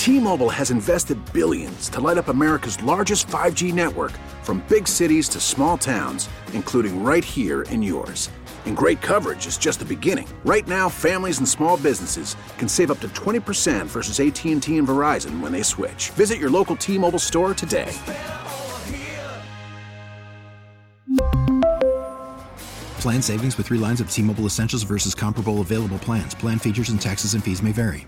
T-Mobile has invested billions to light up America's largest 5G network, from big cities to small towns, including right here in yours. And great coverage is just the beginning. Right now, families and small businesses can save up to 20% versus AT&T and Verizon when they switch. Visit your local T-Mobile store today. Plan savings with 3 lines of T-Mobile Essentials versus comparable available plans. Plan features and taxes and fees may vary.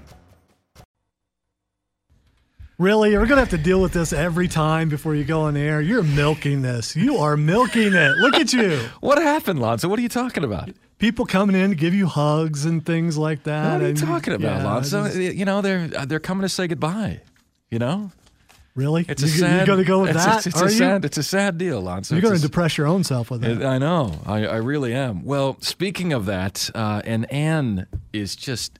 Really? We're going to have to deal with this every time before you go on air? You're milking this. You are milking it. Look at you. What happened, Lonzo? What are you talking about? People coming in to give you hugs and things like that. What are you talking about, Lonzo? You know, they're coming to say goodbye, you know? Really? It's a sad, you're going to go with that? It's a sad deal, Lonzo. You're going to depress your own self with that. I know. I really am. Well, speaking of that, and Ann is just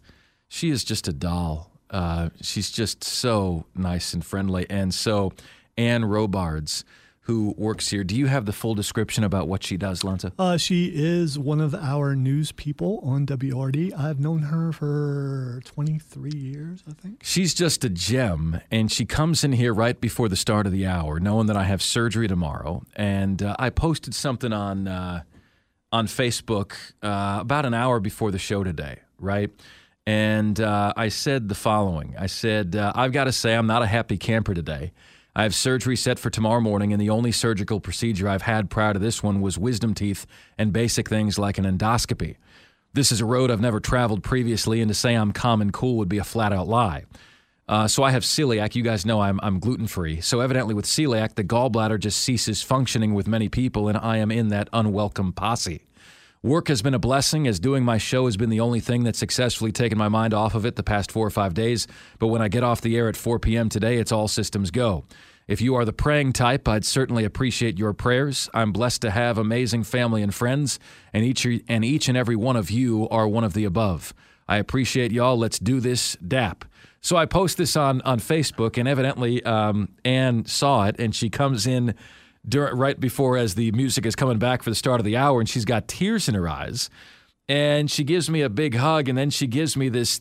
a doll. She's just so nice and friendly. And so Ann Robards, who works here, do you have the full description about what she does, Lonzo? She is one of our news people on WRD. I've known her for 23 years, I think. She's just a gem, and she comes in here right before the start of the hour, knowing that I have surgery tomorrow. And I posted something on Facebook about an hour before the show today, right? And I said the following. I said, I've got to say I'm not a happy camper today. I have surgery set for tomorrow morning, and the only surgical procedure I've had prior to this one was wisdom teeth and basic things like an endoscopy. This is a road I've never traveled previously, and to say I'm calm and cool would be a flat-out lie. So I have celiac. You guys know I'm gluten-free. So evidently with celiac, the gallbladder just ceases functioning with many people, and I am in that unwelcome posse. Work has been a blessing, as doing my show has been the only thing that's successfully taken my mind off of it the past 4 or 5 days. But when I get off the air at 4 p.m. today, it's all systems go. If you are the praying type, I'd certainly appreciate your prayers. I'm blessed to have amazing family and friends, and each and every one of you are one of the above. I appreciate y'all. Let's do this, DAP. So I post this on Facebook, and evidently Ann saw it, and she comes in right before, as the music is coming back for the start of the hour, and she's got tears in her eyes, and she gives me a big hug, and then she gives me this,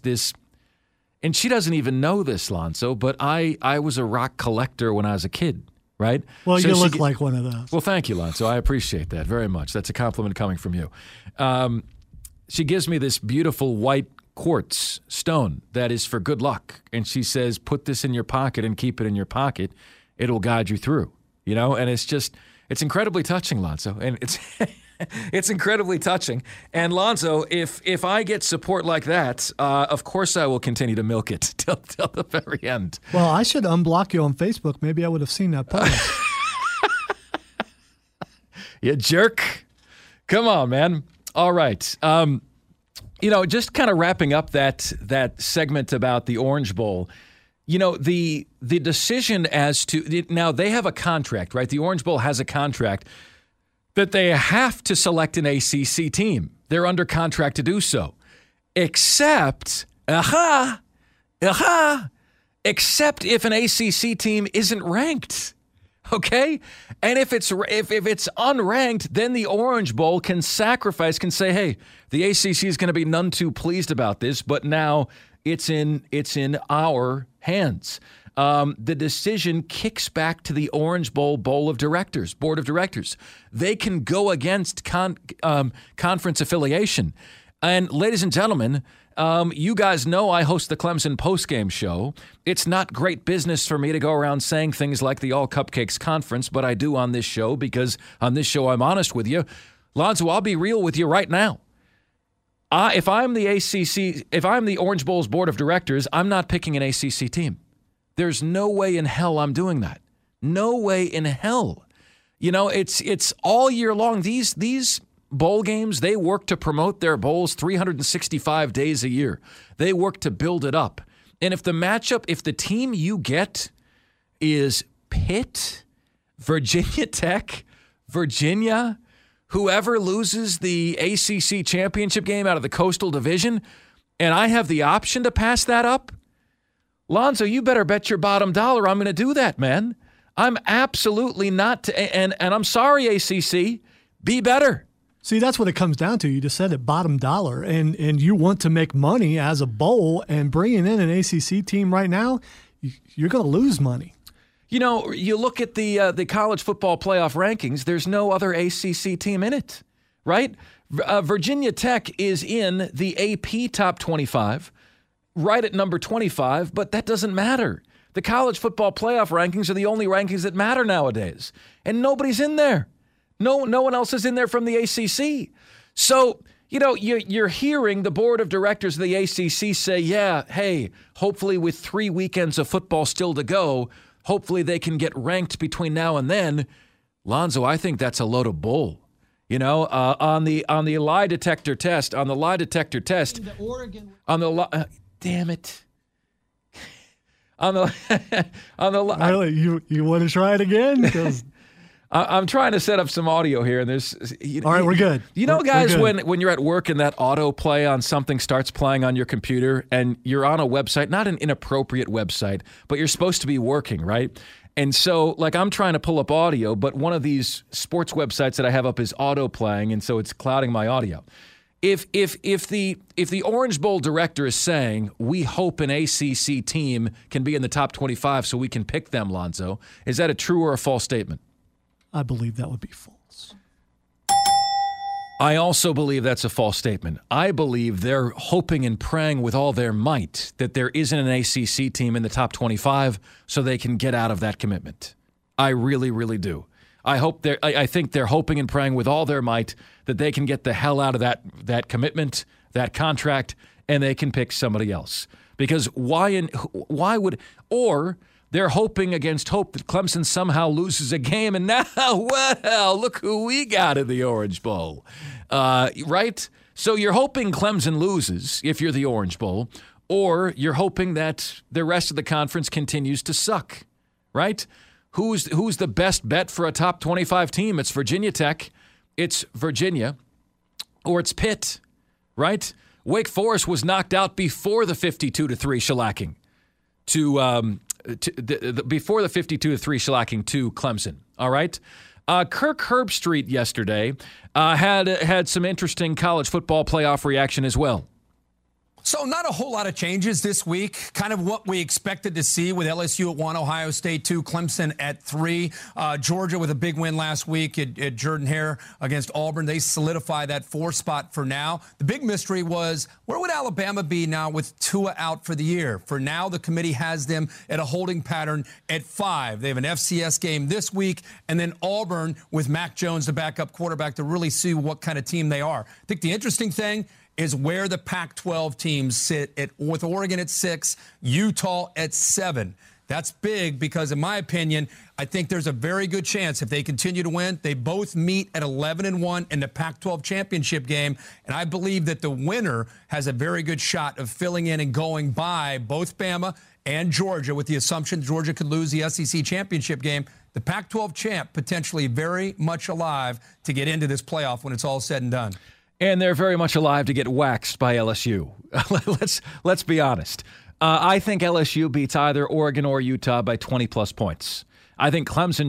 and she doesn't even know this, Lonzo, but I was a rock collector when I was a kid, right? Well, so you look like one of those. Well, thank you, Lonzo. I appreciate that very much. That's a compliment coming from you. She gives me this beautiful white quartz stone that is for good luck, and she says, put this in your pocket and keep it in your pocket. It'll guide you through. You know, and it's incredibly touching, Lonzo, and it's incredibly touching. And Lonzo, if I get support like that, of course I will continue to milk it till the very end. Well, I should unblock you on Facebook. Maybe I would have seen that post. You jerk. Come on, man. All right. You know, just kind of wrapping up that segment about the Orange Bowl. You know, the decision as to – now, they have a contract, right? The Orange Bowl has a contract that they have to select an ACC team. They're under contract to do so. Except if an ACC team isn't ranked, okay? And if it's unranked, then the Orange Bowl can say, hey, the ACC is going to be none too pleased about this, but now it's in our hands. The decision kicks back to the Orange Bowl board of directors. They can go against conference affiliation. And ladies and gentlemen, you guys know I host the Clemson postgame show. It's not great business for me to go around saying things like the All Cupcakes Conference, but I do on this show because on this show I'm honest with you. Lonzo, I'll be real with you right now. If I'm the Orange Bowl's board of directors, I'm not picking an ACC team. There's no way in hell I'm doing that. No way in hell. You know, it's all year long. These bowl games, they work to promote their bowls 365 days a year. They work to build it up. And if the team you get is Pitt, Virginia Tech, Virginia, whoever loses the ACC championship game out of the Coastal Division, and I have the option to pass that up, Lonzo, you better bet your bottom dollar I'm going to do that, man. I'm absolutely not. And I'm sorry, ACC. Be better. See, that's what it comes down to. You just said it, bottom dollar. And you want to make money as a bowl, and bringing in an ACC team right now, you're going to lose money. You know, you look at the college football playoff rankings, there's no other ACC team in it, right? Virginia Tech is in the AP top 25, right at number 25, but that doesn't matter. The college football playoff rankings are the only rankings that matter nowadays, and nobody's in there. No one else is in there from the ACC. So, you know, you're hearing the board of directors of the ACC say, yeah, hey, hopefully with 3 weekends of football still to go, hopefully they can get ranked between now and then. Lonzo, I think that's a load of bull. You know, on the lie detector test, damn it. Really, you want to try it again? 'Cause I'm trying to set up some audio here, and there's. All right, we're good. You know, guys, when you're at work and that autoplay on something starts playing on your computer, and you're on a website, not an inappropriate website, but you're supposed to be working, right? And so, like, I'm trying to pull up audio, but one of these sports websites that I have up is auto-playing, and so it's clouding my audio. If the Orange Bowl director is saying, we hope an ACC team can be in the top 25 so we can pick them, Lonzo, is that a true or a false statement? I believe that would be false. I also believe that's a false statement. I believe they're hoping and praying with all their might that there isn't an ACC team in the top 25 so they can get out of that commitment. I really, really do. I think they're hoping and praying with all their might that they can get the hell out of that commitment, that contract, and they can pick somebody else. Because why would, or they're hoping against hope that Clemson somehow loses a game, and now, well, look who we got in the Orange Bowl, right? So you're hoping Clemson loses if you're the Orange Bowl, or you're hoping that the rest of the conference continues to suck, right? Who's the best bet for a top 25 team? It's Virginia Tech, it's Virginia, or it's Pitt, right? Wake Forest was knocked out before the 52-3 shellacking before the 52-3 shellacking to Clemson. All right. Kirk Herbstreit yesterday had some interesting college football playoff reaction as well. So not a whole lot of changes this week. Kind of what we expected to see with LSU at 1, Ohio State 2, Clemson at 3. Georgia with a big win last week at Jordan-Hare against Auburn. They solidify that 4 spot for now. The big mystery was, where would Alabama be now with Tua out for the year? For now, the committee has them at a holding pattern at 5. They have an FCS game this week, and then Auburn with Mac Jones, the backup quarterback, to really see what kind of team they are. I think the interesting thing is where the Pac-12 teams sit with Oregon at 6, Utah at 7. That's big because, in my opinion, I think there's a very good chance if they continue to win, they both meet at 11-1 in the Pac-12 championship game. And I believe that the winner has a very good shot of filling in and going by both Bama and Georgia, with the assumption Georgia could lose the SEC championship game. The Pac-12 champ potentially very much alive to get into this playoff when it's all said and done. And they're very much alive to get waxed by LSU. Let's be honest. I think LSU beats either Oregon or Utah by 20-plus points. I think Clemson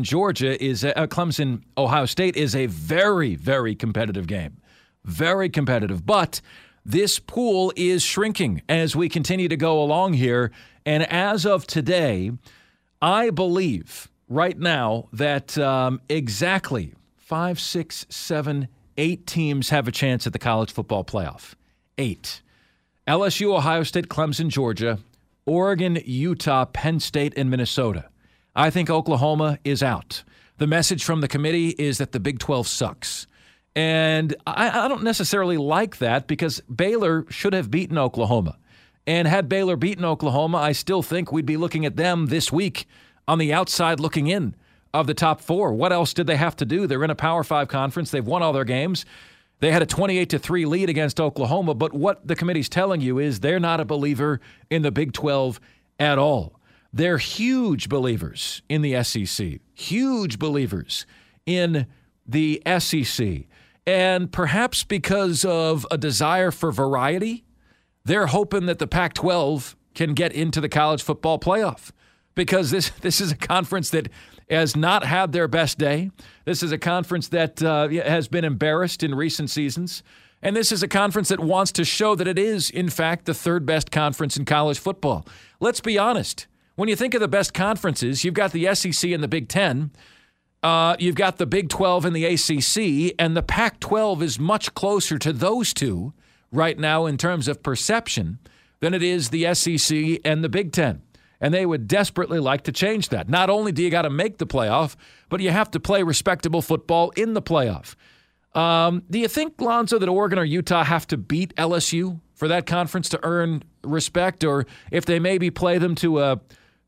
Ohio State is a very, very competitive game. Very competitive. But this pool is shrinking as we continue to go along here. And as of today, I believe right now that exactly 5, 6, 7, 8 teams have a chance at the college football playoff. 8. LSU, Ohio State, Clemson, Georgia, Oregon, Utah, Penn State, and Minnesota. I think Oklahoma is out. The message from the committee is that the Big 12 sucks. And I don't necessarily like that because Baylor should have beaten Oklahoma. And had Baylor beaten Oklahoma, I still think we'd be looking at them this week on the outside looking in of the top 4. What else did they have to do? They're in a Power 5 conference. They've won all their games. They had a 28-3 lead against Oklahoma, but what the committee's telling you is they're not a believer in the Big 12 at all. They're huge believers in the SEC, huge believers in the SEC. And perhaps because of a desire for variety, they're hoping that the Pac-12 can get into the college football playoff, because this is a conference that has not had their best day. This is a conference that has been embarrassed in recent seasons. And this is a conference that wants to show that it is, in fact, the 3rd best conference in college football. Let's be honest. when you think of the best conferences, you've got the SEC and the Big Ten. You've got the Big 12 and the ACC, and the Pac-12 is much closer to those two right now in terms of perception than it is the SEC and the Big Ten. And they would desperately like to change that. Not only do you got to make the playoff, but you have to play respectable football in the playoff. Do you think, Lonzo, that Oregon or Utah have to beat LSU for that conference to earn respect? Or if they maybe play them to a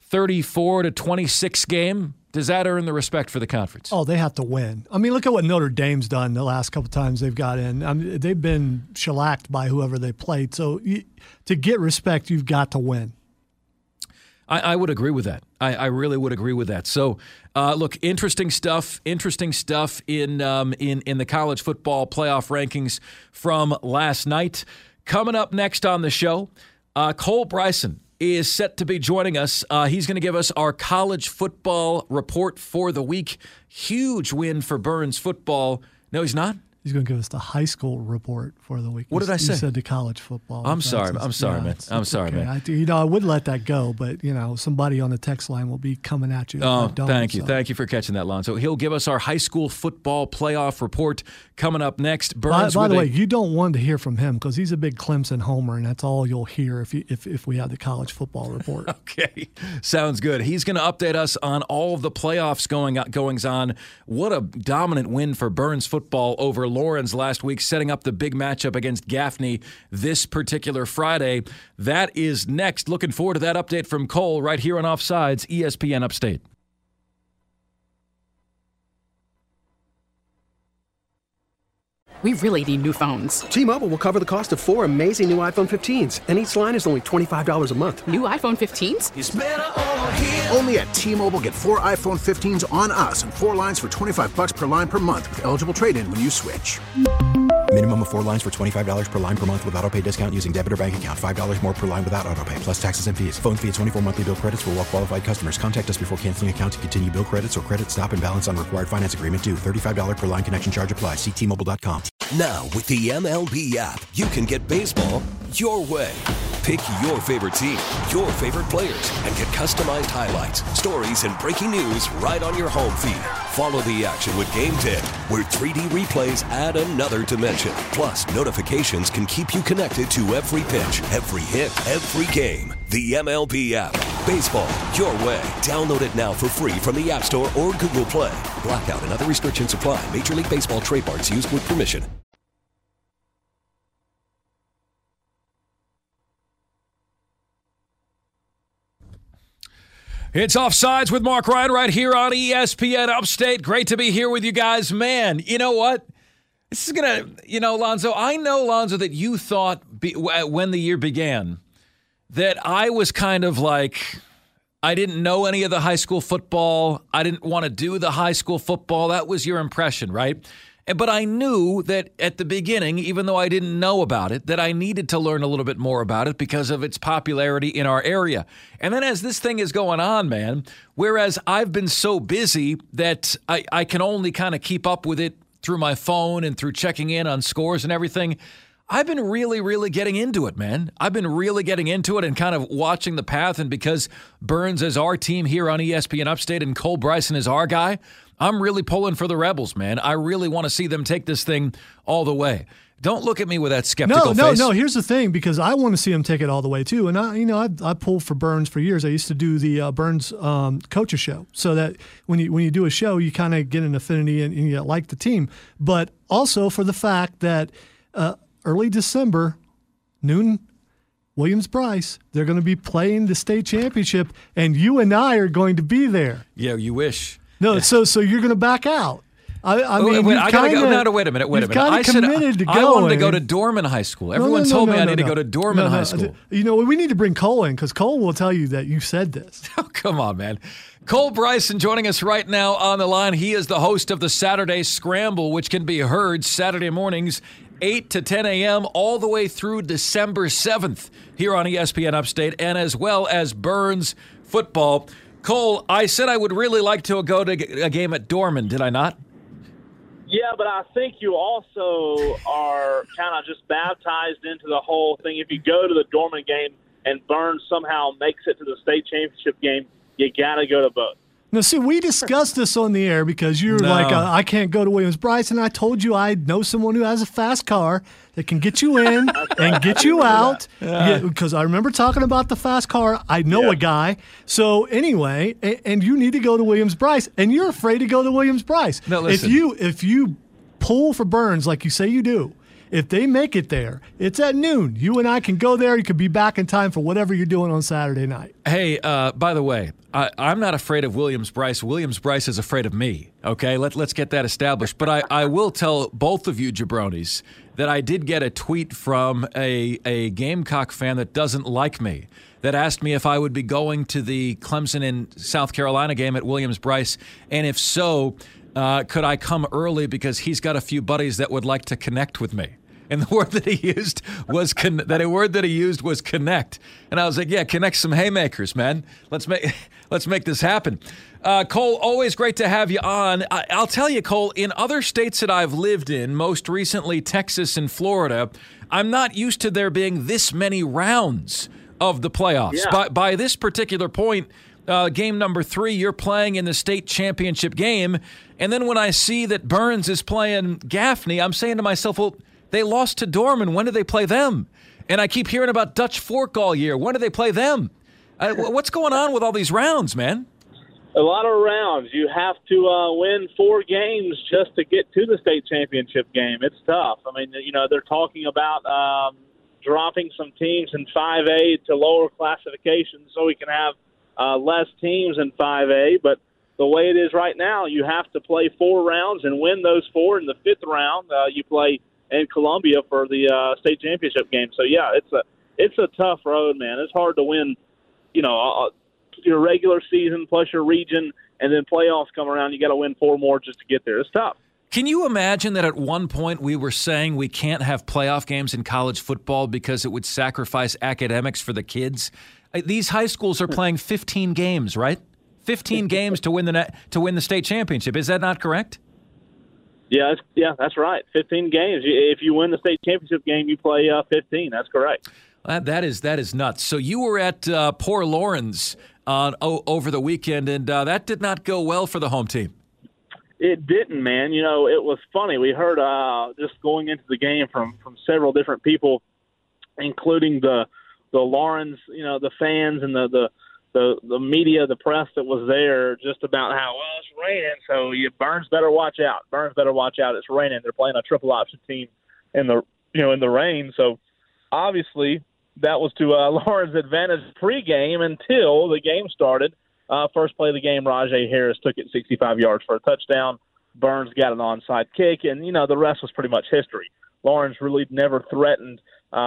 34-26 game, does that earn the respect for the conference? Oh, they have to win. I mean, look at what Notre Dame's done the last couple of times they've got in. I mean, they've been shellacked by whoever they played. So to get respect, you've got to win. I would agree with that. I really would agree with that. So, look, interesting stuff in the college football playoff rankings from last night. Coming up next on the show, Cole Bryson is set to be joining us. He's going to give us our college football report for the week. Huge win for Burns football. No, he's not. He's going to give us the high school report for the week. What did I say? You said the college football. I'm sorry, man. I would let that go, but somebody on the text line will be coming at you. Thank you for catching that, Lonzo. He'll give us our high school football playoff report coming up next. Burns. By the way, you don't want to hear from him because he's a big Clemson homer, and that's all you'll hear if we have the college football report. Okay, sounds good. He's going to update us on all of the playoffs goings on. What a dominant win for Burns football over Lawrence last week, setting up the big matchup against Gaffney this particular Friday. That is next. Looking forward to that update from Cole right here on Offsides, ESPN Upstate. We really need new phones. T-Mobile will cover the cost of 4 amazing new iPhone 15s, and each line is only $25 a month. New iPhone 15s? It's better over here. Only at T-Mobile, get 4 iPhone 15s on us and 4 lines for $25 per line per month with eligible trade-in when you switch. Minimum of 4 lines for $25 per line per month with autopay discount using debit or bank account. $5 more per line without autopay, plus taxes and fees. Phone fee at 24 monthly bill credits for well-qualified customers. Contact us before canceling account to continue bill credits or credit stop and balance on required finance agreement due. $35 per line connection charge applies. See T-Mobile.com. Now, with the MLB app, you can get baseball your way. Pick your favorite team, your favorite players, and get customized highlights, stories, and breaking news right on your home feed. Follow the action with Game Tip, where 3D replays add another dimension. Plus, notifications can keep you connected to every pitch, every hit, every game. The MLB app. Baseball your way. Download it now for free from the App Store or Google Play. Blackout and other restrictions apply. Major League Baseball trademarks used with permission. It's Offsides with Mark Ryan right here on ESPN Upstate. Great to be here with you guys. Man, you know what? This is going to, Lonzo, I know, Lonzo, that you thought when the year began that I was kind of like, I didn't know any of the high school football. I didn't want to do the high school football. That was your impression, right? But I knew that at the beginning, even though I didn't know about it, that I needed to learn a little bit more about it because of its popularity in our area. And then as this thing is going on, man, whereas I've been so busy that I can only kind of keep up with it through my phone and through checking in on scores and everything, I've been really, really getting into it, man. I've been really getting into it and kind of watching the path. And because Burns is our team here on ESPN Upstate and Cole Bryson is our guy, I'm really pulling for the Rebels, man. I really want to see them take this thing all the way. Don't look at me with that skeptical face. No. Here's the thing, because I want to see them take it all the way too. And I pulled for Burns for years. I used to do the Burns coaches show, so that when you do a show, you kind of get an affinity and you like the team. But also for the fact that early December, noon, Williams-Brice, they're going to be playing the state championship, and you and I are going to be there. Yeah, you wish. No, so you're going to back out. I mean, wait a minute. I said I wanted to go to Dorman High School. Everyone told me I need to go to Dorman High School. We need to bring Cole in because Cole will tell you that you said this. Oh, come on, man. Cole Bryson joining us right now on the line. He is the host of the Saturday Scramble, which can be heard Saturday mornings, 8 to 10 a.m., all the way through December 7th here on ESPN Upstate, and as well as Burns football. Cole, I said I would really like to go to a game at Dorman, did I not? Yeah, but I think you also are kind of just baptized into the whole thing. If you go to the Dorman game and Burns somehow makes it to the state championship game, you got to go to both. Now, see, we discussed this on the air because you were like, I can't go to Williams-Brice, and I told you I know someone who has a fast car that can get you in and get you out. Because I remember talking about the fast car. I know a guy. So anyway, and you need to go to Williams-Brice, and you're afraid to go to Williams-Brice. No, listen. If you pull for Burns like you say you do, if they make it there, it's at noon. You and I can go there. You can be back in time for whatever you're doing on Saturday night. Hey, by the way, I'm not afraid of Williams-Brice. Williams-Brice is afraid of me, okay? Let's get that established. But I will tell both of you jabronis that I did get a tweet from a Gamecock fan that doesn't like me, that asked me if I would be going to the Clemson and South Carolina game at Williams-Brice, and if so, could I come early because he's got a few buddies that would like to connect with me. And the word that he used was connect. And I was like, yeah, connect some haymakers, man. Let's make this happen. Cole, always great to have you on. I'll tell you, Cole, in other states that I've lived in, most recently Texas and Florida, I'm not used to there being this many rounds of the playoffs. Yeah. By this particular point, game number 3, you're playing in the state championship game. And then when I see that Burns is playing Gaffney, I'm saying to myself, well, they lost to Dorman. When do they play them? And I keep hearing about Dutch Fork all year. When do they play them? What's going on with all these rounds, man? A lot of rounds. You have to win 4 games just to get to the state championship game. It's tough. I mean, they're talking about dropping some teams in 5A to lower classification so we can have less teams in 5A. But the way it is right now, you have to play 4 rounds and win those 4. In the 5th round, you play in Columbia for the state championship game. So, yeah, it's a tough road, man. It's hard to win, your regular season plus your region, and then playoffs come around. You got to win 4 more just to get there. It's tough. Can you imagine that at one point we were saying we can't have playoff games in college football because it would sacrifice academics for the kids? These high schools are playing 15 games, right? 15 games to win the state championship. Is that not correct? Yeah, that's right. 15 games. If you win the state championship game, you play 15. That's correct. That is nuts. So you were at Port Lawrence over the weekend, and that did not go well for the home team. It didn't, man. It was funny. We heard just going into the game from several different people, including the Lawrence, the fans and the media, the press that was there, just about how, well, it's raining, so Burns better watch out. Burns better watch out. It's raining. They're playing a triple option team in the rain. So obviously that was to Lawrence's advantage pregame until the game started. First play of the game, Rajay Harris took it 65 yards for a touchdown. Burns got an onside kick, and the rest was pretty much history. Lawrence really never threatened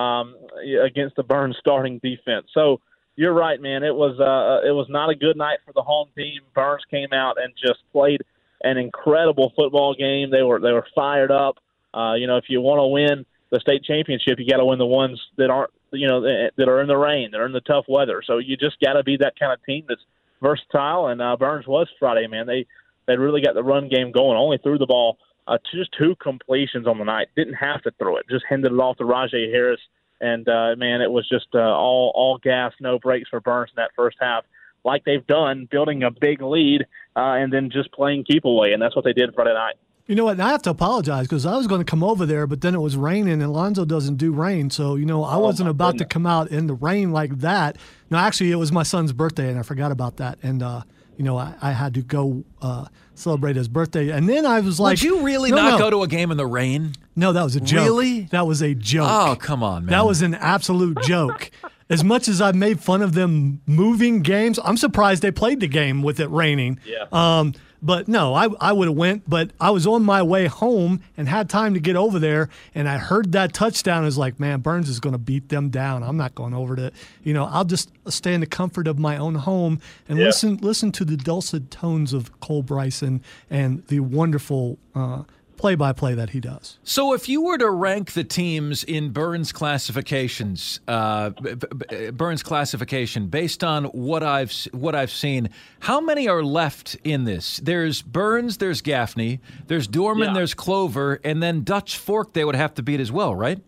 against the Burns starting defense. So you're right, man. It was not a good night for the home team. Burns came out and just played an incredible football game. They were fired up. If you want to win the state championship, you got to win the ones that aren't, that are in the rain, that are in the tough weather. So you just got to be that kind of team that's versatile. And Burns was Friday, man. They really got the run game going. Only threw the ball just 2 completions on the night. Didn't have to throw it. Just handed it off to Rajay Harris. And, man, it was just all gas, no brakes for Burns in that first half, like they've done, building a big lead and then just playing keep away. And that's what they did Friday night. You know what? And I have to apologize because I was going to come over there, but then it was raining, and Lonzo doesn't do rain. So, I wasn't about to come out in the rain like that. No, actually, it was my son's birthday, and I forgot about that. And, I had to go celebrate his birthday. And then I was like, would you really not go to a game in the rain? No, that was a joke. Really? That was a joke. Oh, come on, man. That was an absolute joke. As much as I've made fun of them moving games, I'm surprised they played the game with it raining. Yeah. But no, I would have went, but I was on my way home and had time to get over there, and I heard that touchdown. I was like, man, Burns is going to beat them down. I'm not going over to, I'll just stay in the comfort of my own home and listen to the dulcet tones of Cole Bryson and the wonderful play-by-play that he does. So if you were to rank the teams in Burns classifications, Burns classification, based on what I've seen, how many are left in this? There's Burns, there's Gaffney, there's Dorman, there's Clover, and then Dutch Fork they would have to beat as well, right?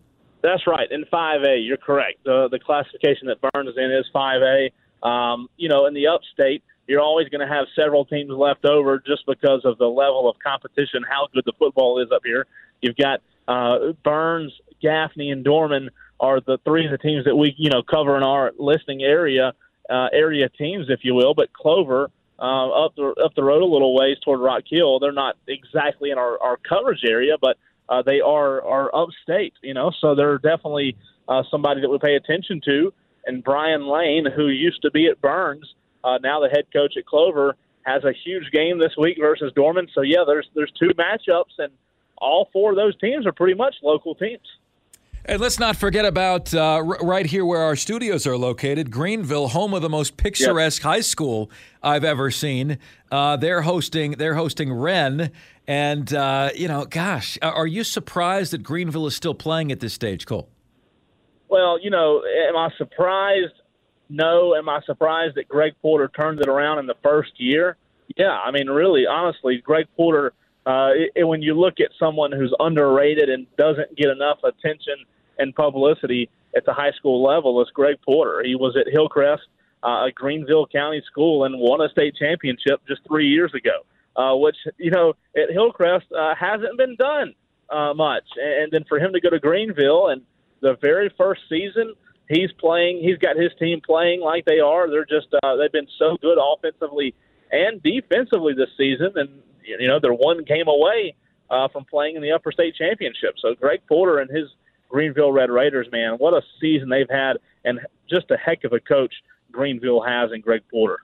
That's right. In 5A, you're correct. The classification that Burns is in is 5A. In the upstate, you're always going to have several teams left over just because of the level of competition, how good the football is up here. You've got Burns, Gaffney, and Dorman are the three of the teams that we cover in our listing area teams, if you will. But Clover, up the road a little ways toward Rock Hill, they're not exactly in our coverage area, but they are upstate, so they're definitely somebody that we pay attention to. And Brian Lane, who used to be at Burns, now the head coach at Clover, has a huge game this week versus Dorman. So, yeah, there's two matchups, and all four of those teams are pretty much local teams. And let's not forget about right here where our studios are located, Greenville, home of the most picturesque high school I've ever seen. They're hosting Wren. And, gosh, are you surprised that Greenville is still playing at this stage, Cole? Well, am I surprised? No. Am I surprised that Greg Porter turned it around in the first year? Yeah, I mean, really, honestly, Greg Porter, when you look at someone who's underrated and doesn't get enough attention and publicity at the high school level, it's Greg Porter. He was at Hillcrest, a Greenville County school, and won a state championship just 3 years ago, which, at Hillcrest hasn't been done much. And then for him to go to Greenville, and the very first season he's got his team playing like they are. They're just they've been so good offensively and defensively this season, and they're one game away from playing in the Upper State Championship. So Greg Porter and his Greenville Red Raiders, man, what a season they've had, and just a heck of a coach Greenville has in Greg Porter.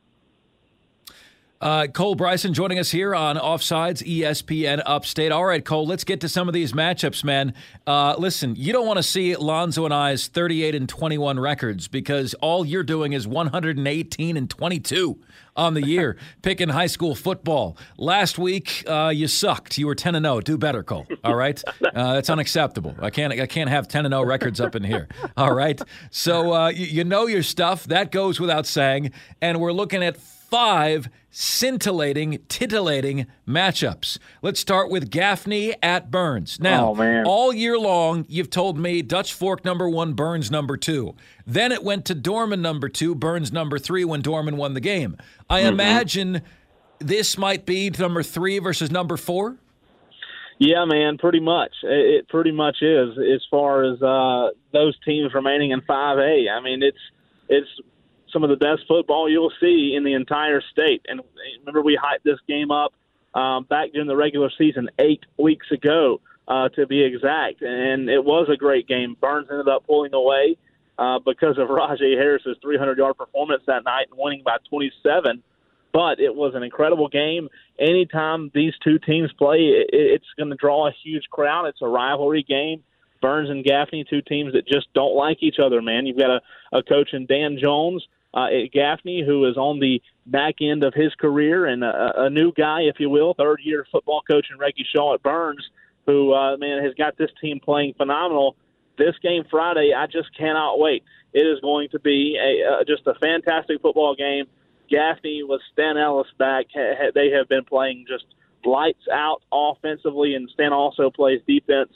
Cole Bryson joining us here on Offsides, ESPN Upstate. All right, Cole, let's get to some of these matchups, man. Listen, you don't want to see Lonzo and I's 38-21 records, because all you're doing is 118-22 on the year, picking high school football. Last week, you sucked. You were 10-0. Do better, Cole. All right? That's unacceptable. I can't have 10-0 records up in here. All right? So you know your stuff. That goes without saying. And we're looking at 5 scintillating, titillating matchups. Let's start with Gaffney at Burns. Now, all year long, you've told me Dutch Fork number 1, Burns number 2. Then it went to Dorman number 2, Burns number 3 when Dorman won the game. I imagine this might be number 3 versus number 4? Yeah, man, pretty much. It pretty much is, as far as those teams remaining in 5A. I mean, it's some of the best football you'll see in the entire state. And remember, we hyped this game up back during the regular season 8 weeks ago, to be exact. And it was a great game. Burns ended up pulling away because of Rajay Harris's 300-yard performance that night and winning by 27. But it was an incredible game. Anytime these two teams play, it's going to draw a huge crowd. It's a rivalry game. Burns and Gaffney, two teams that just don't like each other, man. You've got a coach in Dan Jones at Gaffney, who is on the back end of his career, and a new guy, if you will, third-year football coach in Reggie Shaw at Burns, who, has got this team playing phenomenal. This game Friday, I just cannot wait. It is going to be just a fantastic football game. Gaffney with Stan Ellis back, they have been playing just lights out offensively, and Stan also plays defense.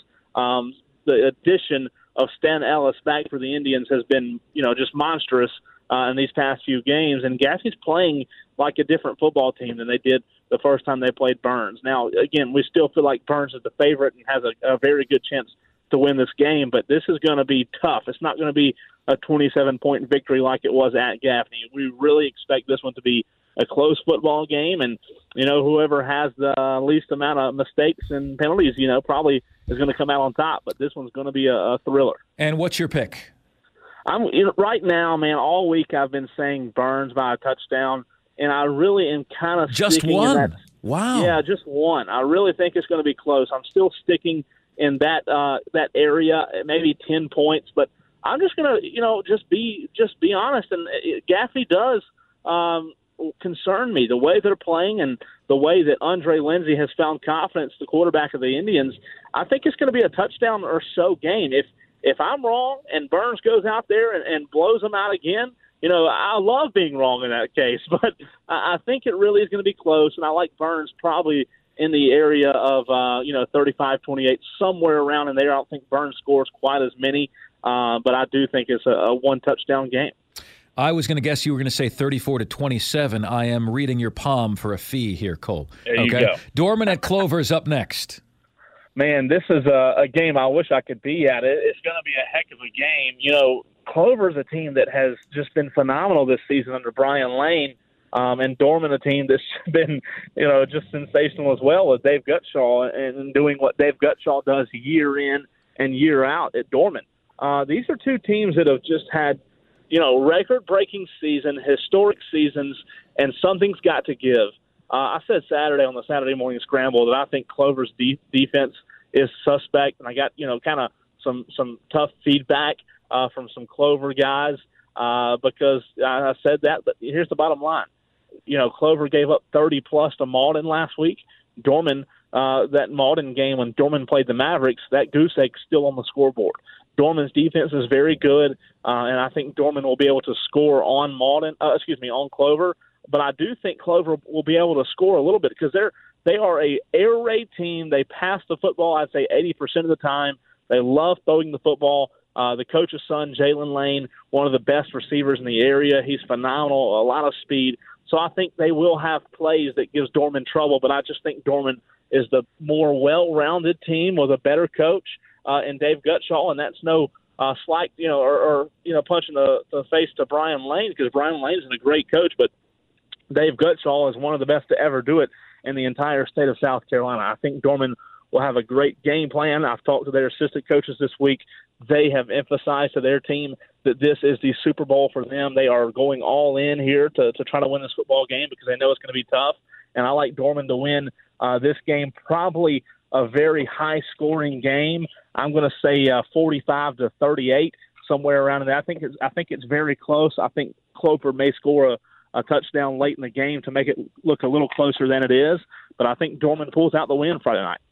The addition of Stan Ellis back for the Indians has been, just monstrous in these past few games. And Gaffney's playing like a different football team than they did the first time they played Burns. Now, again, we still feel like Burns is the favorite and has a very good chance to win this game, but this is going to be tough. It's not going to be a 27-point victory like it was at Gaffney. We really expect this one to be a close football game, and whoever has the least amount of mistakes and penalties, probably is going to come out on top. But this one's going to be a thriller. And what's your pick? Right now, man. All week I've been saying Burns by a touchdown, and I really am kind of just one. Wow. Yeah, just one. I really think it's going to be close. I'm still sticking in that area, maybe 10 points, but I'm just going to just be honest. And Gaffney does concern me, the way they're playing and the way that Andre Lindsey has found confidence, the quarterback of the Indians. I think it's going to be a touchdown or so game. If I'm wrong and Burns goes out there and blows them out again, I love being wrong in that case. But I think it really is going to be close, and I like Burns probably in the area of 35-28, somewhere around in there. I don't think Burns scores quite as many, but I do think it's a one-touchdown game. I was going to guess you were going to say 34-27. I am reading your palm for a fee here, Cole. There you go. Dorman at Clover is up next. Man, this is a game I wish I could be at. It's going to be a heck of a game. You know, Clover's a team that has just been phenomenal this season under Brian Lane, and Dorman a team that's been, just sensational as well with Dave Gutshaw and doing what Dave Gutshaw does year in and year out at Dorman. These are two teams that have just had, record-breaking season, historic seasons, and something's got to give. I said Saturday on the Saturday morning scramble that I think Clover's defense is suspect, and I got kind of some tough feedback from some Clover guys because I said that. But here's the bottom line: Clover gave up 30+ to Malden last week. Dorman, that Malden game when Dorman played the Mavericks, that goose egg's still on the scoreboard. Dorman's defense is very good, and I think Dorman will be able to score on on Clover. But I do think Clover will be able to score a little bit because they are a air raid team. They pass the football, I'd say 80% of the time. They love throwing the football. The coach's son, Jalen Lane, one of the best receivers in the area. He's phenomenal, a lot of speed. So I think they will have plays that gives Dorman trouble, but I just think Dorman is the more well-rounded team with a better coach in Dave Gutshaw, and that's no slight, or punch in the face to Brian Lane because Brian Lane's a great coach, but Dave Gutshaw is one of the best to ever do it in the entire state of South Carolina. I think Dorman will have a great game plan. I've talked to their assistant coaches this week. They have emphasized to their team that this is the Super Bowl for them. They are going all in here to try to win this football game because they know it's going to be tough. And I like Dorman to win this game, probably a very high-scoring game. I'm going to say 45-38, somewhere around in there. I think it's very close. I think Clover may score a touchdown late in the game to make it look a little closer than it is. But I think Dorman pulls out the win Friday night.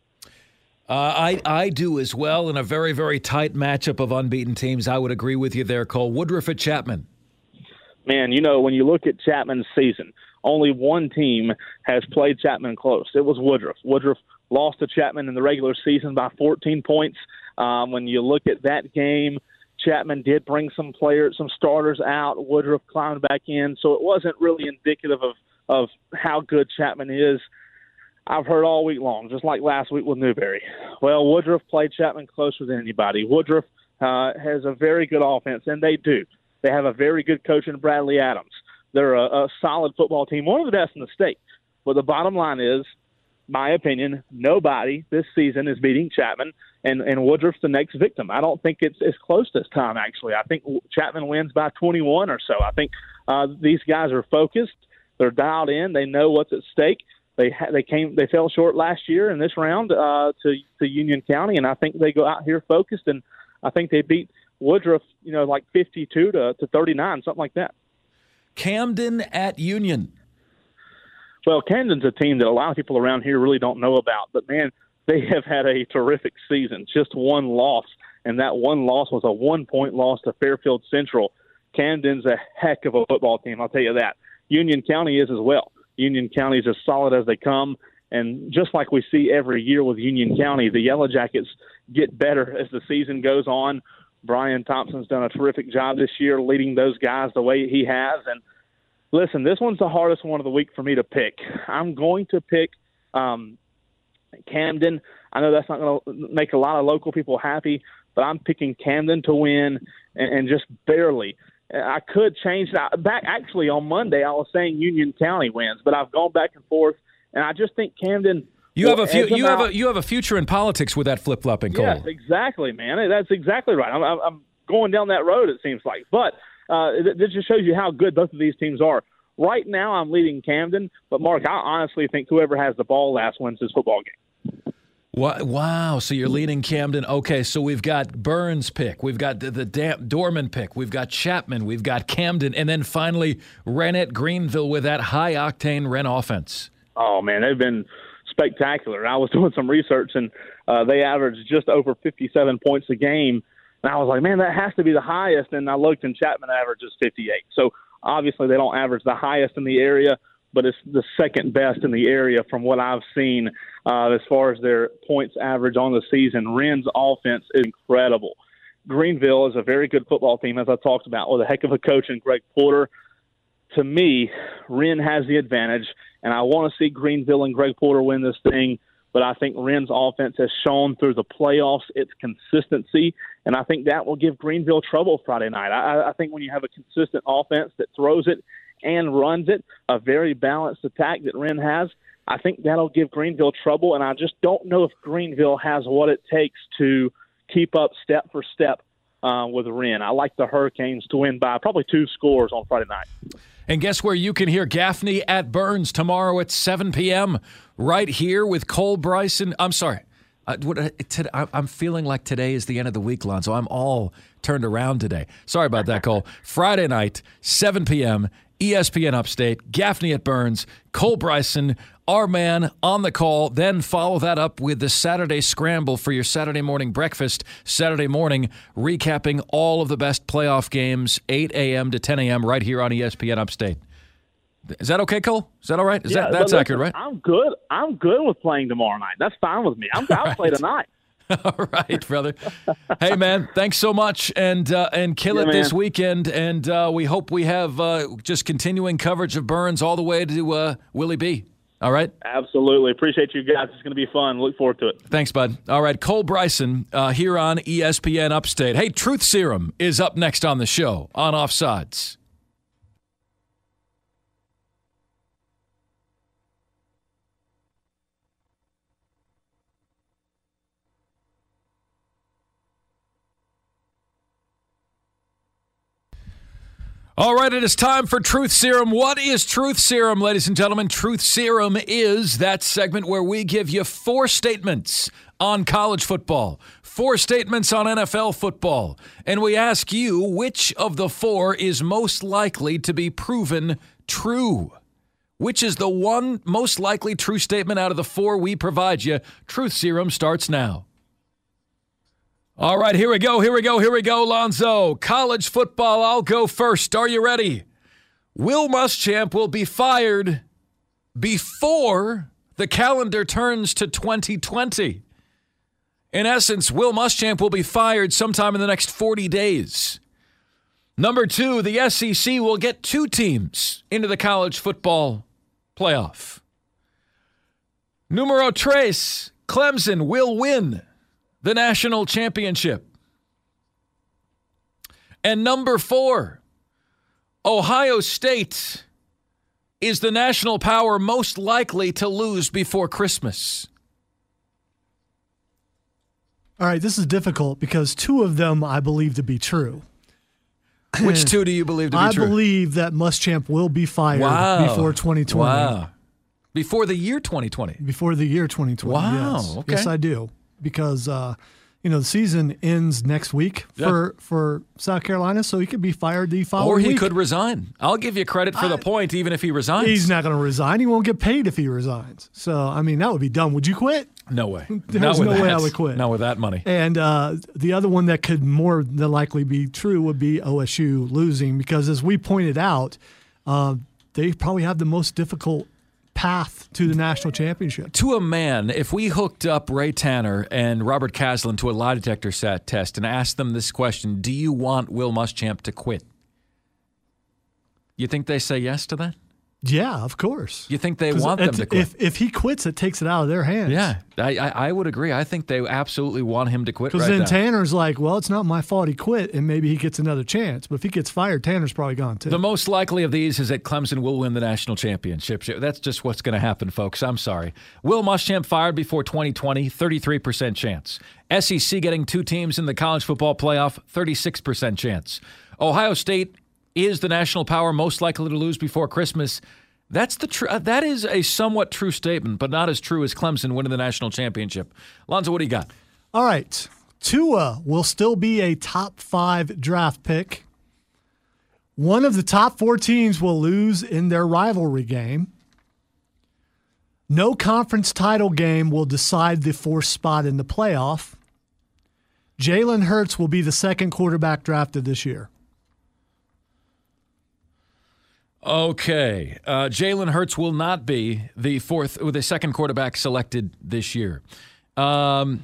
I do as well in a very, very tight matchup of unbeaten teams. I would agree with you there, Cole. Woodruff at Chapman. Man, when you look at Chapman's season, only one team has played Chapman close. It was Woodruff. Woodruff lost to Chapman in the regular season by 14 points. When you look at that game, Chapman did bring some starters out. Woodruff climbed back in, so it wasn't really indicative of how good Chapman is. I've heard all week long, just like last week with Newberry. Well, Woodruff played Chapman closer than anybody. Woodruff has a very good offense, and they do. They have a very good coach in Bradley Adams. They're a solid football team, one of the best in the state. But the bottom line is, my opinion, nobody this season is beating Chapman, and Woodruff's the next victim. I don't think it's as close this time, actually. I think Chapman wins by 21 or so. I think these guys are focused. They're dialed in. They know what's at stake. They fell short last year in this round to Union County, and I think they go out here focused, and I think they beat Woodruff, like 52-39, something like that. Camden at Union. Well, Camden's a team that a lot of people around here really don't know about, but man, they have had a terrific season. Just one loss, and that one loss was a 1-point loss to Fairfield Central. Camden's a heck of a football team, I'll tell you that. Union County is as well. Union County is as solid as they come, and just like we see every year with Union County, the Yellow Jackets get better as the season goes on. Brian Thompson's done a terrific job this year leading those guys the way he has. And listen, this one's the hardest one of the week for me to pick. I'm going to pick Camden. I know that's not going to make a lot of local people happy, but I'm picking Camden to win and just barely. I could change that. Back actually on Monday, I was saying Union County wins, but I've gone back and forth, and I just think Camden. You have a future in politics with that flip-flopping, Cole. Yes, exactly, man. That's exactly right. I'm going down that road, it seems like. But this just shows you how good both of these teams are. Right now, I'm leading Camden, but Mark, I honestly think whoever has the ball last wins this football game. Wow, so you're leading Camden. Okay, so we've got Burns pick, we've got the Dorman pick, we've got Chapman, we've got Camden, and then finally Wren at Greenville with that high-octane Wren offense. Oh, man, they've been spectacular. I was doing some research, and they averaged just over 57 points a game. And I was like, man, that has to be the highest. And I looked, and Chapman averages 58. So obviously they don't average the highest in the area, but it's the second best in the area from what I've seen as far as their points average on the season. Wren's offense is incredible. Greenville is a very good football team, as I talked about, with a heck of a coach in Greg Porter. To me, Wren has the advantage, and I want to see Greenville and Greg Porter win this thing, but I think Wren's offense has shown through the playoffs its consistency, and I think that will give Greenville trouble Friday night. I think when you have a consistent offense that throws it and runs it, a very balanced attack that Wren has, I think that'll give Greenville trouble, and I just don't know if Greenville has what it takes to keep up step for step with Wren. I like the Hurricanes to win by probably 2 scores on Friday night. And guess where you can hear Gaffney at Burns tomorrow at 7 p.m. right here with Cole Bryson. I'm sorry. I'm feeling like today is the end of the week, Lonzo. I'm all turned around today. Sorry about that, Cole. Friday night, 7 p.m., ESPN Upstate, Gaffney at Burns, Cole Bryson, our man on the call. Then follow that up with the Saturday Scramble for your Saturday morning breakfast. Saturday morning, recapping all of the best playoff games, 8 a.m. to 10 a.m. right here on ESPN Upstate. Is that okay, Cole? Is that all right? That's accurate, right? I'm good. I'm good with playing tomorrow night. That's fine with me. I'll play tonight. All right, brother. Hey, man, thanks so much, and kill it this weekend. And we hope we have just continuing coverage of Burns all the way to Willie B. All right? Absolutely. Appreciate you guys. It's going to be fun. Look forward to it. Thanks, bud. All right, Cole Bryson here on ESPN Upstate. Hey, Truth Serum is up next on the show on Offsides. All right, it is time for Truth Serum. What is Truth Serum, ladies and gentlemen? Truth Serum is that segment where we give you 4 statements on college football, 4 statements on NFL football, and we ask you which of the 4 is most likely to be proven true. Which is the one most likely true statement out of the 4 we provide you? Truth Serum starts now. All right, here we go, Lonzo. College football, I'll go first. Are you ready? Will Muschamp will be fired before the calendar turns to 2020. In essence, Will Muschamp will be fired sometime in the next 40 days. Number 2, the SEC will get 2 teams into the college football playoff. Numero 3, Clemson will win the national championship. And number 4, Ohio State is the national power most likely to lose before Christmas. All right, this is difficult because 2 of them I believe to be true. Which 2 do you believe to be true? I believe that Muschamp will be fired before 2020. Wow. Before the year 2020? Before the year 2020, wow. Yes. Okay. Yes, I do. Because, the season ends next week for South Carolina, so he could be fired the following week. Or he could resign. I'll give you credit for the point, even if he resigns. He's not going to resign. He won't get paid if he resigns. So, that would be dumb. Would you quit? No way. There's no way I would quit. Not with that money. And the other one that could more than likely be true would be OSU losing because, as we pointed out, they probably have the most difficult path to the national championship. To a man, if we hooked up Ray Tanner and Robert Caslin to a lie detector test and asked them this question, do you want Will Muschamp to quit? You think they say yes to that? Yeah, of course. You think they want them to quit? If he quits, it takes it out of their hands. Yeah, I would agree. I think they absolutely want him to quit right now. Because then Tanner's like, well, it's not my fault he quit, and maybe he gets another chance. But if he gets fired, Tanner's probably gone too. The most likely of these is that Clemson will win the national championship. That's just what's going to happen, folks. I'm sorry. Will Muschamp fired before 2020? 33% chance. SEC getting 2 teams in the college football playoff? 36% chance. Ohio State is the national power most likely to lose before Christmas. That is a somewhat true statement, but not as true as Clemson winning the national championship. Lonzo, what do you got? All right. Tua will still be a top 5 draft pick. One of the top 4 teams will lose in their rivalry game. No conference title game will decide the 4th spot in the playoff. Jalen Hurts will be the 2nd quarterback drafted this year. Okay. Jalen Hurts will not be the second quarterback selected this year. A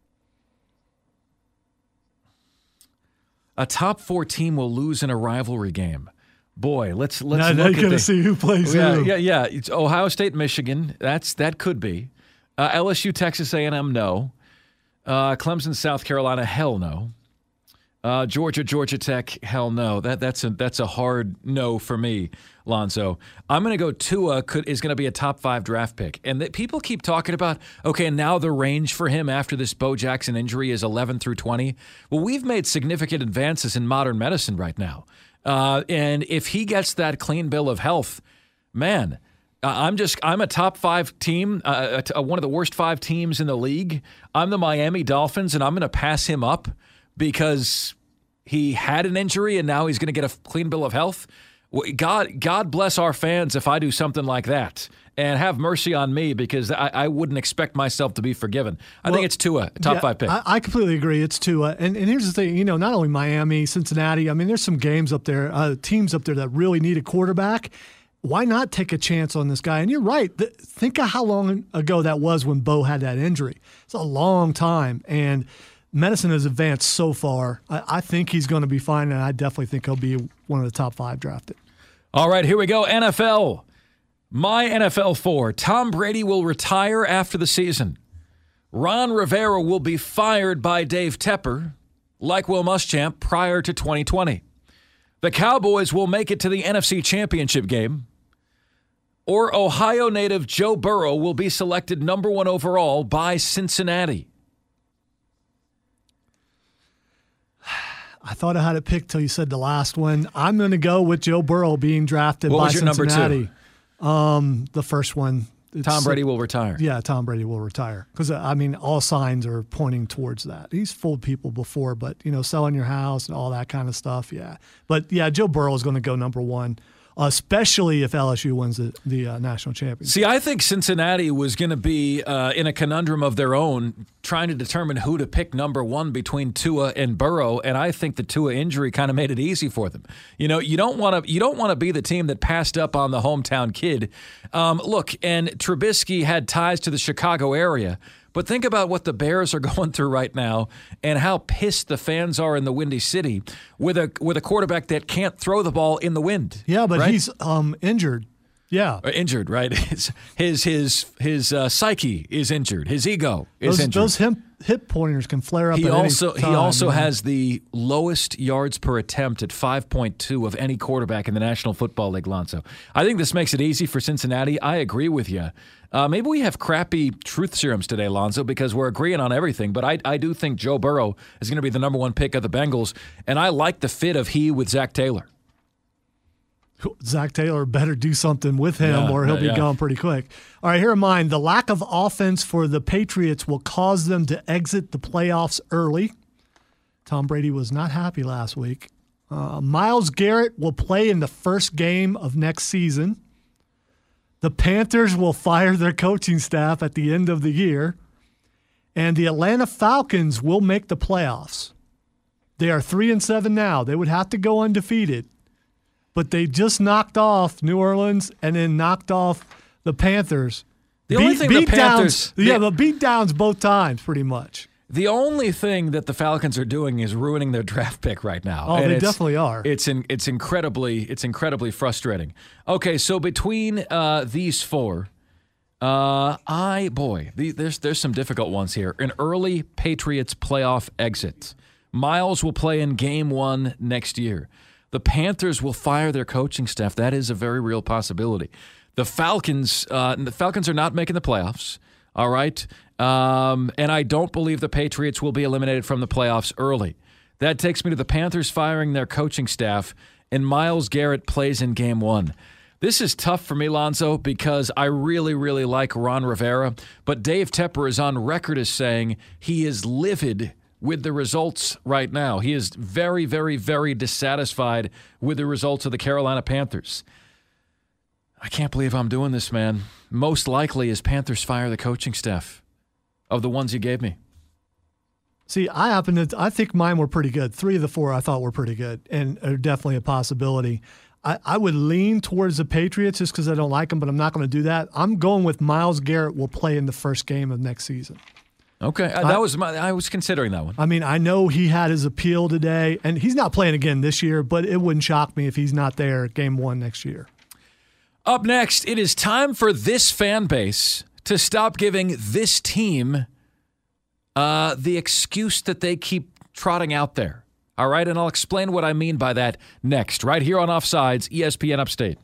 top 4 team will lose in a rivalry game. Boy, let's look at you're going to see who plays who. Yeah. It's Ohio State, Michigan. That could be. LSU, Texas A&M, no. Clemson, South Carolina, hell no. Georgia Tech, hell no. That's a hard no for me, Lonzo. I'm going to go Tua is going to be a top 5 draft pick. And people keep talking about, okay, now the range for him after this Bo Jackson injury is 11 through 20. Well, we've made significant advances in modern medicine right now. And if he gets that clean bill of health, man, I'm a top 5 team, one of the worst 5 teams in the league. I'm the Miami Dolphins, and I'm going to pass him up because he had an injury and now he's going to get a clean bill of health. God bless our fans if I do something like that. And have mercy on me because I wouldn't expect myself to be forgiven. I think it's Tua, top 5 pick. I completely agree. It's Tua. And here's the thing, not only Miami, Cincinnati, I mean, there's some games up there, teams up there that really need a quarterback. Why not take a chance on this guy? And you're right. Think of how long ago that was when Bo had that injury. It's a long time. And medicine has advanced so far. I think he's going to be fine, and I definitely think he'll be one of the top 5 drafted. All right, here we go. NFL. My NFL 4. Tom Brady will retire after the season. Ron Rivera will be fired by Dave Tepper, like Will Muschamp, prior to 2020. The Cowboys will make it to the NFC Championship game. Or Ohio native Joe Burrow will be selected number 1 overall by Cincinnati. I thought I had it picked till you said the last one. I'm going to go with Joe Burrow being drafted by Cincinnati. What was your number 2? The first one. Tom Brady will retire. Yeah, Tom Brady will retire. Because, all signs are pointing towards that. He's fooled people before, but, selling your house and all that kind of stuff, yeah. But, yeah, Joe Burrow is going to go number 1, especially if LSU wins the national championship. See, I think Cincinnati was going to be in a conundrum of their own, trying to determine who to pick number 1 between Tua and Burrow, and I think the Tua injury kind of made it easy for them. You don't want to be the team that passed up on the hometown kid. Look, and Trubisky had ties to the Chicago area. But think about what the Bears are going through right now and how pissed the fans are in the Windy City with a quarterback that can't throw the ball in the wind. Yeah, but right? he's injured. Yeah. Injured, right? His psyche is injured. His ego is injured. Those hip pointers can flare up He at also any time. He also has the lowest yards per attempt at 5.2 of any quarterback in the National Football League, Lonzo. I think this makes it easy for Cincinnati. I agree with you. Maybe we have crappy truth serums today, Lonzo, because we're agreeing on everything. But I do think Joe Burrow is going to be the number 1 pick of the Bengals, and I like the fit of he with Zach Taylor. Zach Taylor better do something with him or he'll be gone pretty quick. All right, here are mine. The lack of offense for the Patriots will cause them to exit the playoffs early. Tom Brady was not happy last week. Myles Garrett will play in the first game of next season. The Panthers will fire their coaching staff at the end of the year. And the Atlanta Falcons will make the playoffs. They are 3-7 now. They would have to go undefeated. But they just knocked off New Orleans and then knocked off the Panthers. The only thing the Panthers... the beat downs both times, pretty much. The only thing that the Falcons are doing is ruining their draft pick right now. Oh, and they definitely are. It's incredibly frustrating. Okay, so between these 4, there's some difficult ones here. An early Patriots playoff exit. Myles will play in Game 1 next year. The Panthers will fire their coaching staff. That is a very real possibility. The Falcons are not making the playoffs. All right. And I don't believe the Patriots will be eliminated from the playoffs early. That takes me to the Panthers firing their coaching staff, and Myles Garrett plays in Game 1. This is tough for me, Lonzo, because I really, really like Ron Rivera, but Dave Tepper is on record as saying he is livid with the results right now. He is very, very, very dissatisfied with the results of the Carolina Panthers. I can't believe I'm doing this, man. Most likely is Panthers fire the coaching staff of the ones you gave me. See, I think mine were pretty good. 3 of the 4 I thought were pretty good and are definitely a possibility. I would lean towards the Patriots just because I don't like them, but I'm not going to do that. I'm going with Myles Garrett will play in the first game of next season. Okay, I was considering that one. I mean, I know he had his appeal today, and he's not playing again this year, but it wouldn't shock me if he's not there game 1 next year. Up next, it is time for this fan base to stop giving this team the excuse that they keep trotting out there. All right, and I'll explain what I mean by that next, right here on Offsides, ESPN Upstate.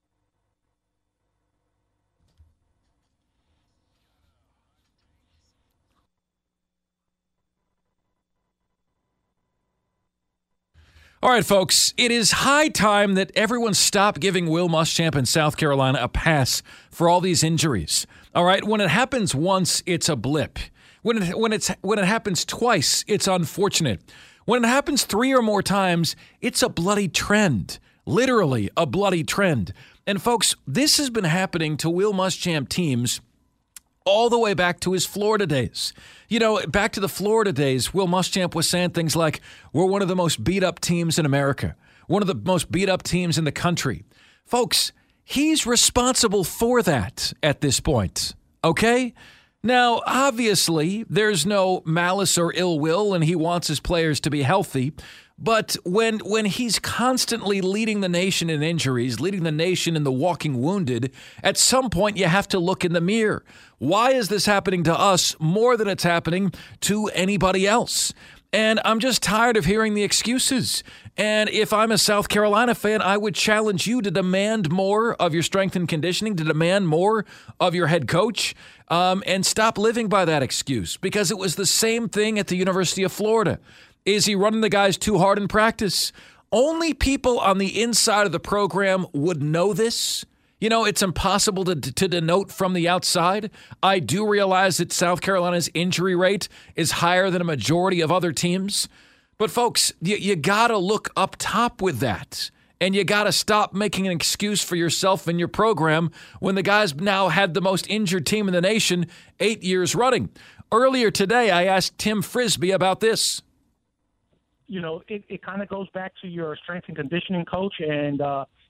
All right, folks, it is high time that everyone stop giving Will Muschamp in South Carolina a pass for all these injuries. All right, when it happens once, it's a blip. When it happens twice, it's unfortunate. When it happens 3 or more times, it's a bloody trend. Literally a bloody trend. And folks, this has been happening to Will Muschamp teams all the way back to his Florida days. You know, back to the Florida days, Will Muschamp was saying things like, we're one of the most beat-up teams in America, one of the most beat-up teams in the country. Folks, he's responsible for that at this point, okay? Now, obviously, there's no malice or ill will, and he wants his players to be healthy. But when he's constantly leading the nation in injuries, leading the nation in the walking wounded, at some point you have to look in the mirror. Why is this happening to us more than it's happening to anybody else? And I'm just tired of hearing the excuses. And if I'm a South Carolina fan, I would challenge you to demand more of your strength and conditioning, to demand more of your head coach, and stop living by that excuse. Because it was the same thing at the University of Florida. Is he running the guys too hard in practice? Only people on the inside of the program would know this. You know, it's impossible to denote from the outside. I do realize that South Carolina's injury rate is higher than a majority of other teams. But, folks, you got to look up top with that. And you got to stop making an excuse for yourself and your program when the guys now had the most injured team in the nation 8 years running. Earlier today, I asked Tim Frisbee about this. You know, it kind of goes back to your strength and conditioning coach and,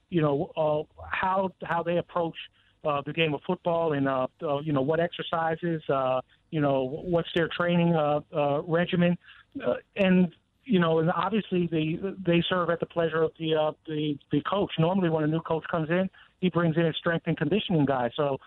how they approach the game of football and, what exercises, what's their training regimen. And obviously they serve at the pleasure of the coach. Normally when a new coach comes in, he brings in a strength and conditioning guy. So,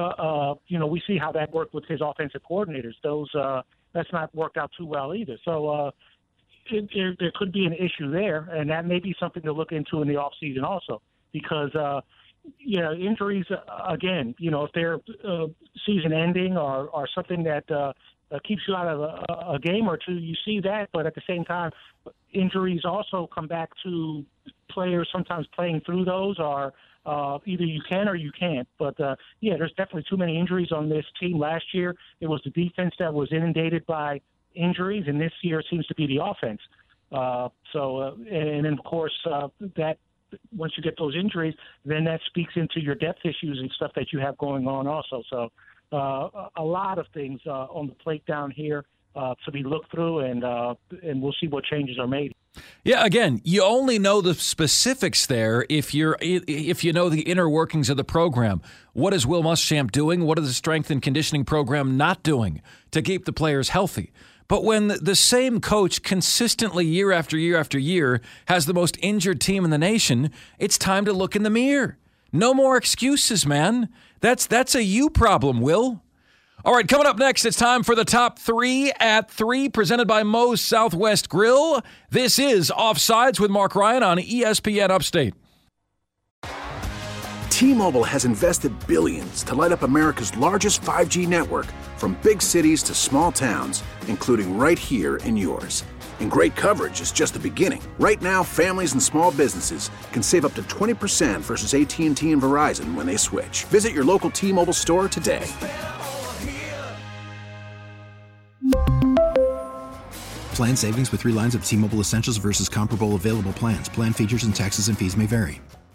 we see how that worked with his offensive coordinators. That's not worked out too well either. So, there could be an issue there, and that may be something to look into in the offseason also, because, injuries, again, if they're season ending or something that keeps you out of a game or two, you see that. But at the same time, injuries also come back to players sometimes playing through those, or either you can or you can't. But, there's definitely too many injuries on this team. Last year, it was the defense that was inundated by injuries, and this year it seems to be the offense. And then of course that once you get those injuries, then that speaks into your depth issues and stuff that you have going on also. So a lot of things on the plate down here to be looked through, and we'll see what changes are made. Yeah, again, you only know the specifics there if you know the inner workings of the program. What is Will Muschamp doing? What is the strength and conditioning program not doing to keep the players healthy? But when the same coach consistently year after year after year has the most injured team in the nation, it's time to look in the mirror. No more excuses, man. That's a you problem, Will. All right, coming up next, it's time for the Top 3 at 3, presented by Moe's Southwest Grill. This is Offsides with Mark Ryan on ESPN Upstate. T-Mobile has invested billions to light up America's largest 5G network, from big cities to small towns, including right here in yours. And great coverage is just the beginning. Right now, families and small businesses can save up to 20% versus AT&T and Verizon when they switch. Visit your local T-Mobile store today. Plan savings with 3 lines of T-Mobile Essentials versus comparable available plans. Plan features and taxes and fees may vary.